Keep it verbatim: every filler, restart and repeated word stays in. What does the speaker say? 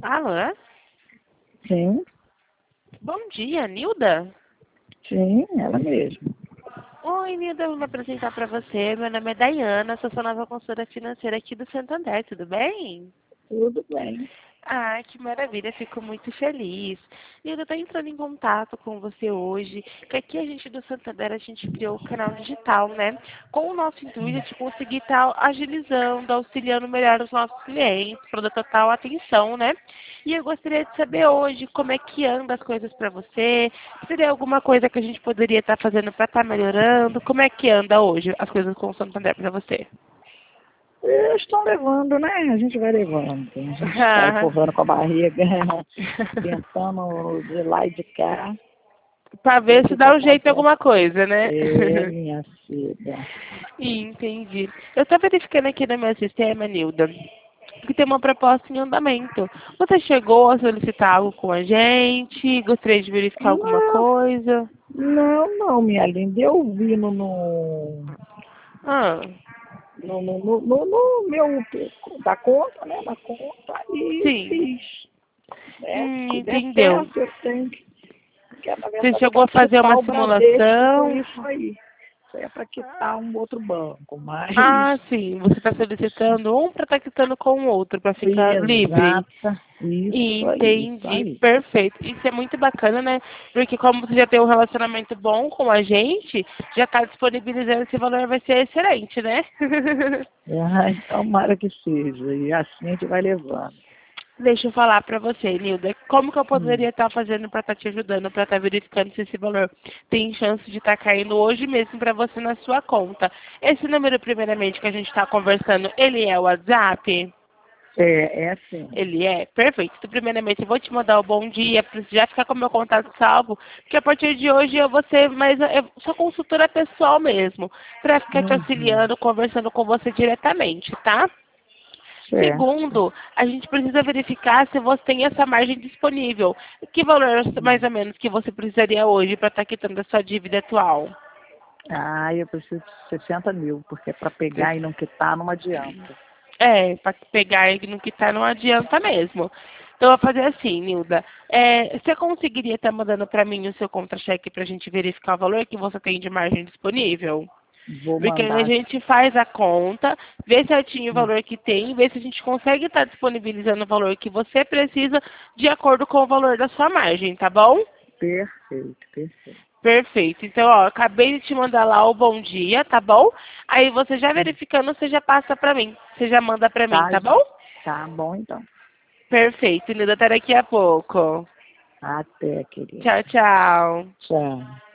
Alô? Sim, Bom dia, Nilda? sim, ela mesma. Oi, Nilda, eu vou me apresentar para você. Meu nome é Dayana, sou sua nova consultora financeira aqui do Santander, tudo bem? Tudo bem. Ah, que maravilha, fico muito feliz. Nilda, eu estou entrando em contato com você hoje, que aqui a gente do Santander, a gente criou o canal digital, né? Com o nosso intuito de conseguir estar agilizando, auxiliando melhor os nossos clientes, para dar total atenção, né? E eu gostaria de saber hoje como é que anda as coisas para você, se tem alguma coisa que a gente poderia estar fazendo para estar melhorando, como é que anda hoje as coisas com o Santander para você? Eles estão levando, né? A gente vai levando. A gente está Ah. empurrando com a barriga, tentando de lá e de cá, Para ver o ver se que, que dá um jeito em acontece. alguma coisa, né? É, minha filha. Entendi. Eu estou verificando aqui no meu sistema, Nilda, que tem uma proposta em andamento. Você chegou a solicitar algo com a gente? Gostaria de verificar alguma Não, coisa? não, não, minha linda. Eu vi no, no, Ah, no, no, no, no- no meu da conta, né? Da conta e sim. fiz. Né? Hum, Se der entendeu. certo, eu tenho que. Porque, na Você verdade, é chegou para a fazer quitar uma o Bradesco com simulação? isso aí. Isso aí é para quitar um outro banco, mas Ah, sim. Você está solicitando um para estar quitando com o outro, para ficar livre. exata, isso aí, isso Entendi, aí. perfeito. Isso é muito bacana, né? Porque como você já tem um relacionamento bom com a gente, já está disponibilizando esse valor, vai ser excelente, né? Ai, tomara que seja, e assim a gente vai levando. Deixa eu falar para você, Nilda, como que eu Hum. poderia estar fazendo para estar te ajudando, para estar verificando se esse valor tem chance de estar caindo hoje mesmo para você na sua conta? Esse número, primeiramente, que a gente está conversando, ele é o WhatsApp? É, é assim. Ele é? Perfeito. Então, primeiramente, eu vou te mandar o bom dia, para já ficar com o meu contato salvo, porque a partir de hoje eu vou ser mais, eu sou consultora pessoal mesmo, para ficar te Uhum. auxiliando, conversando com você diretamente, tá? Certo. Segundo, a gente precisa verificar se você tem essa margem disponível. Que valor, mais Hum. ou menos, que você precisaria hoje para estar quitando a sua dívida atual? Ah, eu preciso de sessenta mil, porque para pegar e não quitar não adianta. É, para pegar e não quitar não adianta mesmo. Então, eu vou fazer assim, Nilda. É, você conseguiria estar mandando para mim o seu contra-cheque para a gente verificar o valor que você tem de margem disponível? Vou Porque aí a mandar. gente faz a conta, vê certinho o Hum. valor que tem, vê se a gente consegue estar disponibilizando o valor que você precisa de acordo com o valor da sua margem, tá bom? Perfeito, perfeito. Perfeito. Então, ó, acabei de te mandar lá o bom dia, tá bom? Aí você já Hum. verificando, você já passa pra mim. Você já manda pra mim, Tá, tá bom? tá bom então. Perfeito, Nilda. Até daqui a pouco. Até, querida. Tchau, tchau. Tchau.